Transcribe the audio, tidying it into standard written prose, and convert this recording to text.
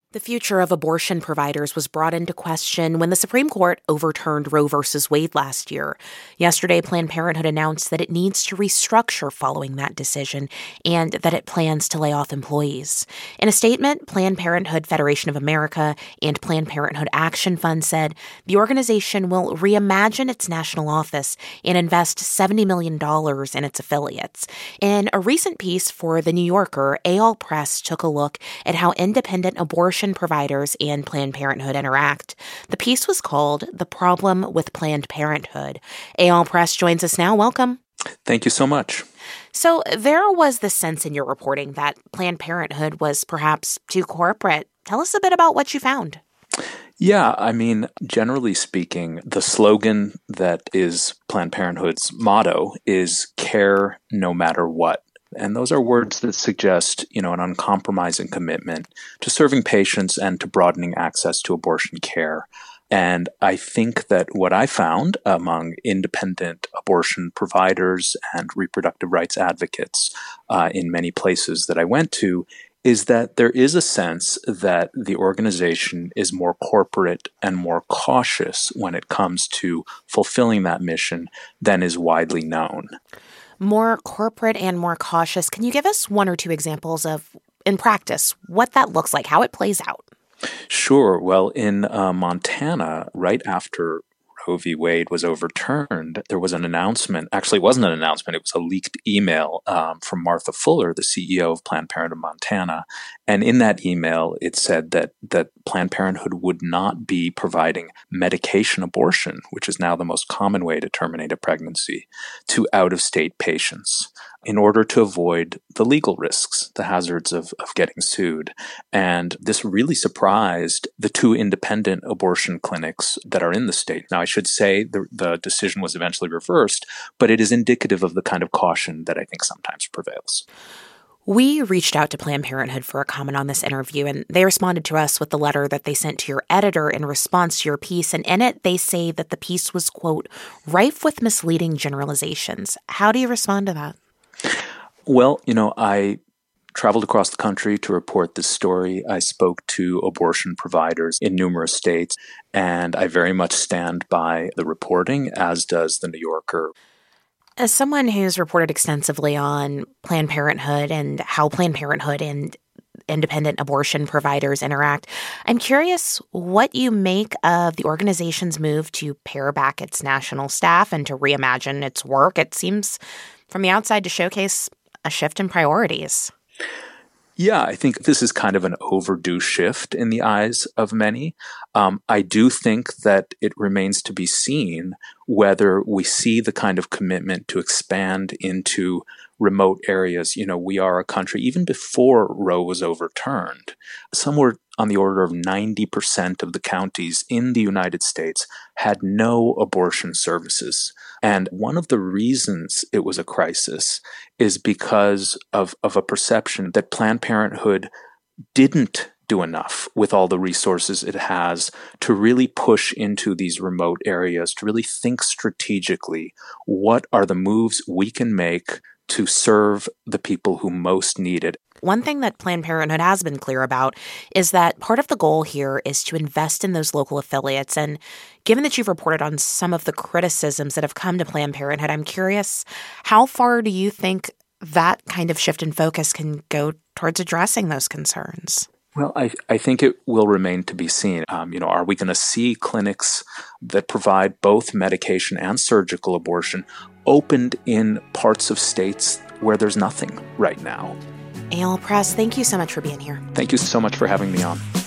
The future of abortion providers was brought into question when the Supreme Court overturned Roe v. Wade last year. Yesterday, Planned Parenthood announced that it needs to restructure following that decision and that it plans to lay off employees. In a statement, Planned Parenthood Federation of America and Planned Parenthood Action Fund said the organization will reimagine its national office and invest $70 million in its affiliates. In a recent piece for The New Yorker, Eyal Press took a look at how independent abortion providers and Planned Parenthood interact. The piece was called "The Problem with Planned Parenthood." Eyal Press joins us now. Welcome. Thank you so much. So there was the sense in your reporting that Planned Parenthood was perhaps too corporate. Tell us a bit about what you found. Yeah, generally speaking, the slogan that is Planned Parenthood's motto is care no matter what. And those are words that suggest, an uncompromising commitment to serving patients and to broadening access to abortion care. And I think that what I found among independent abortion providers and reproductive rights advocates in many places that I went to is that there is a sense that the organization is more corporate and more cautious when it comes to fulfilling that mission than is widely known. More corporate and more cautious. Can you give us one or two examples of, in practice, what that looks like, how it plays out? Sure. Well, in Montana, right after Roe v. Wade was overturned, there was an announcement. Actually, it wasn't an announcement. It was a leaked email from Martha Fuller, the CEO of Planned Parenthood Montana. And in that email, it said that Planned Parenthood would not be providing medication abortion, which is now the most common way to terminate a pregnancy, to out-of-state patients in order to avoid the legal risks, the hazards of getting sued. And this really surprised the two independent abortion clinics that are in the state. Now, I should say the decision was eventually reversed, but it is indicative of the kind of caution that I think sometimes prevails. We reached out to Planned Parenthood for a comment on this interview, and they responded to us with the letter that they sent to your editor in response to your piece. And in it, they say that the piece was, quote, rife with misleading generalizations. How do you respond to that? Well, I traveled across the country to report this story. I spoke to abortion providers in numerous states, and I very much stand by the reporting, as does The New Yorker. As someone who's reported extensively on Planned Parenthood and how Planned Parenthood and independent abortion providers interact, I'm curious what you make of the organization's move to pare back its national staff and to reimagine its work. It seems from the outside to showcase a shift in priorities. Yeah, I think this is kind of an overdue shift in the eyes of many. I do think that it remains to be seen whether we see the kind of commitment to expand into remote areas. We are a country, even before Roe was overturned, somewhere on the order of 90% of the counties in the United States had no abortion services. And one of the reasons it was a crisis is because of a perception that Planned Parenthood didn't do enough with all the resources it has to really push into these remote areas, to really think strategically, what are the moves we can make to serve the people who most need it. One thing that Planned Parenthood has been clear about is that part of the goal here is to invest in those local affiliates. And given that you've reported on some of the criticisms that have come to Planned Parenthood, I'm curious, how far do you think that kind of shift in focus can go towards addressing those concerns? Well, I think it will remain to be seen. Are we going to see clinics that provide both medication and surgical abortion opened in parts of states where there's nothing right now? Eyal Press, thank you so much for being here. Thank you so much for having me on.